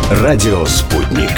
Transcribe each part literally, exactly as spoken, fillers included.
Радио «Спутник».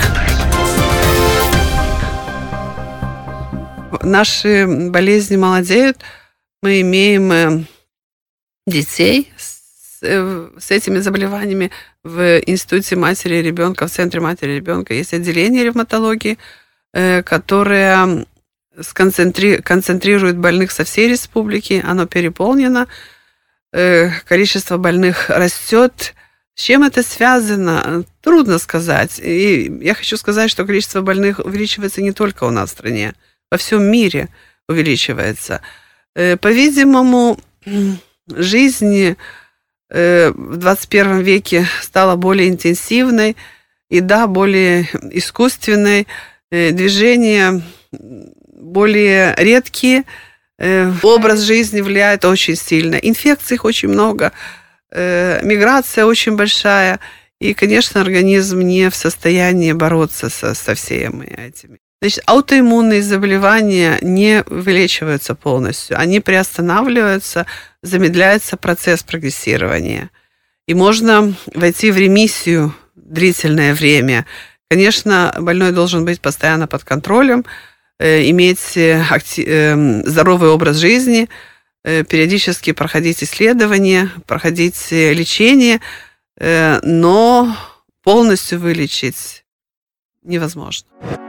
Наши болезни молодеют. Мы имеем детей с, с этими заболеваниями. В Институте матери и ребенка, в Центре матери и ребенка есть отделение ревматологии, которое сконцентри... концентрирует больных со всей республики. Оно переполнено. Количество больных растет. С чем это связано? Трудно сказать. И я хочу сказать, что количество больных увеличивается не только у нас в стране, во всем мире увеличивается. По-видимому, жизнь в двадцать первом веке стала более интенсивной и, да, более искусственной. Движения более редкие. Образ жизни влияет очень сильно. Инфекций очень много. Миграция очень большая, и, конечно, организм не в состоянии бороться со, со всеми этими. Значит, аутоиммунные заболевания не вылечиваются полностью, они приостанавливаются, замедляется процесс прогрессирования. И можно войти в ремиссию длительное время. Конечно, больной должен быть постоянно под контролем, иметь актив, здоровый образ жизни, периодически проходить исследования, проходить лечение, но полностью вылечить невозможно.